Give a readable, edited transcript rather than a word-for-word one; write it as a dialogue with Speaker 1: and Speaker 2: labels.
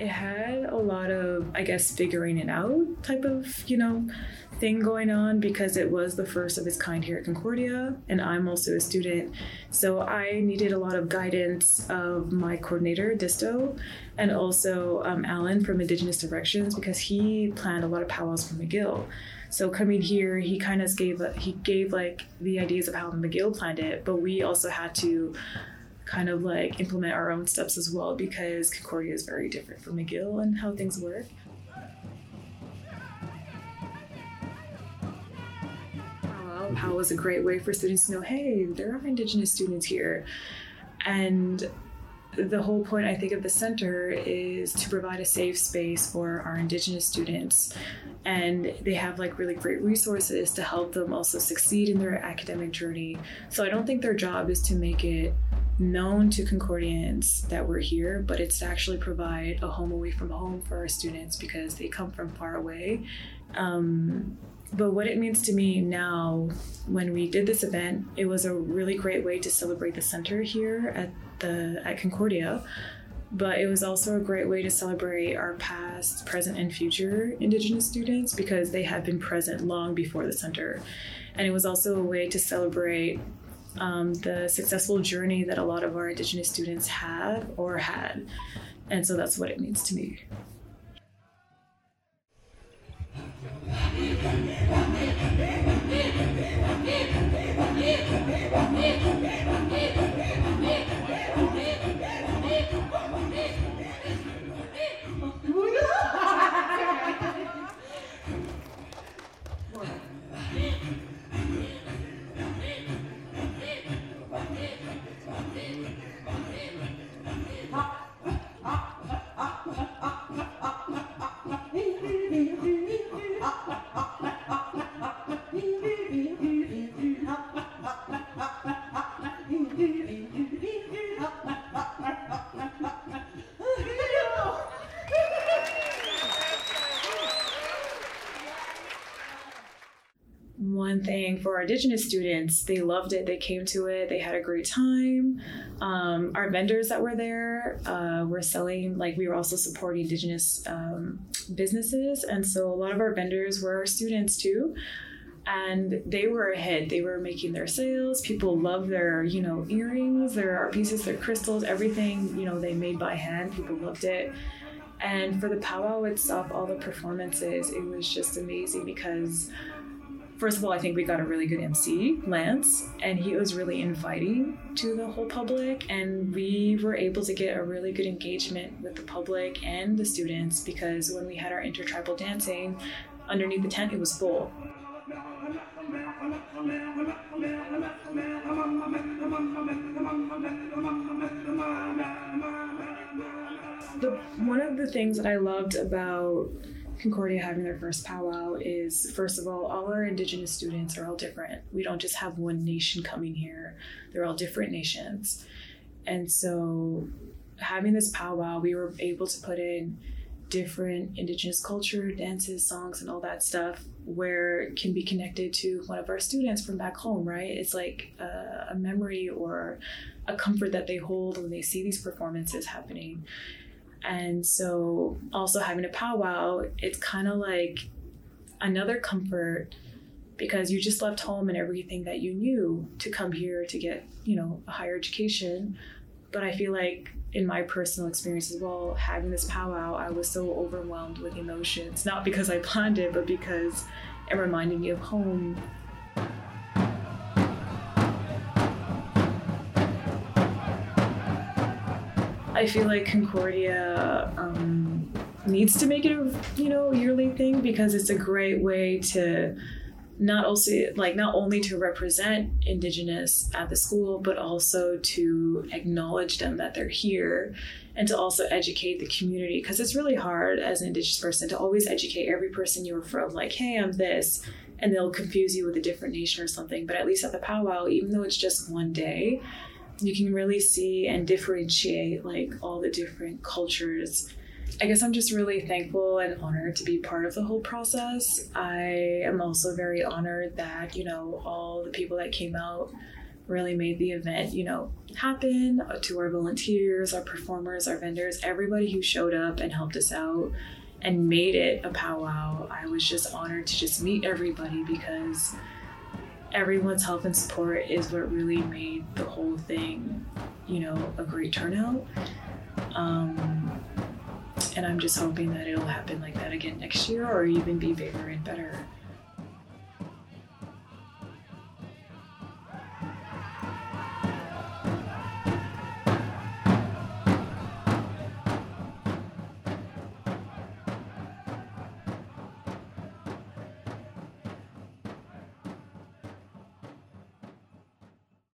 Speaker 1: It had a lot of, I guess, figuring it out type of, thing going on because it was the first of its kind here at Concordia, and I'm also a student. So I needed a lot of guidance of my coordinator, Disto, and also Alan from Indigenous Directions, because he planned a lot of powwows for McGill. So coming here, he kind of gave like the ideas of how McGill planned it, but we also had to kind of like implement our own steps as well, because Concordia is very different from McGill and how things work. Powwow was a great way for students to know, hey, there are Indigenous students here. And the whole point, I think, of the center is to provide a safe space for our Indigenous students. And they have like really great resources to help them also succeed in their academic journey. So I don't think their job is to make it known to Concordians that we're here, but it's to actually provide a home away from home for our students because they come from far away. But what it means to me now, when we did this event, it was a really great way to celebrate the center here at Concordia. But it was also a great way to celebrate our past, present, and future Indigenous students because they had been present long before the center. And it was also a way to celebrate the successful journey that a lot of our Indigenous students have or had. And so that's what it means to me. One thing for our Indigenous students, they loved it. They came to it. They had a great time. Our vendors that were there were selling, like we were also supporting Indigenous businesses. And so a lot of our vendors were our students too. And they were ahead. They were making their sales. People love their, earrings, their art pieces, their crystals, everything, they made by hand. People loved it. And for the powwow itself, all the performances, it was just amazing because first of all, I think we got a really good MC, Lance, and he was really inviting to the whole public, and we were able to get a really good engagement with the public and the students because when we had our intertribal dancing, underneath the tent, it was full. One of the things that I loved about Concordia having their first powwow is, first of all our Indigenous students are all different. We don't just have one nation coming here. They're all different nations. And so having this powwow, we were able to put in different Indigenous culture, dances, songs, and all that stuff where it can be connected to one of our students from back home, right? It's like a memory or a comfort that they hold when they see these performances happening. And so also having a powwow, it's kind of like another comfort because you just left home and everything that you knew to come here to get, a higher education. But I feel like in my personal experience as well, having this powwow, I was so overwhelmed with emotions, not because I planned it, but because it reminded me of home. I feel like Concordia needs to make it a yearly thing because it's a great way to not only to represent Indigenous at the school, but also to acknowledge them that they're here and to also educate the community, because it's really hard as an Indigenous person to always educate every person you're from, like, hey, I'm this, and they'll confuse you with a different nation or something. But at least at the powwow, even though it's just one day, you can really see and differentiate like all the different cultures. I guess I'm just really thankful and honored to be part of the whole process. I am also very honored that, all the people that came out really made the event, happen. To our volunteers, our performers, our vendors, everybody who showed up and helped us out and made it a powwow. I was just honored to just meet everybody, because everyone's help and support is what really made the whole thing, a great turnout. And I'm just hoping that it'll happen like that again next year, or even be bigger and better.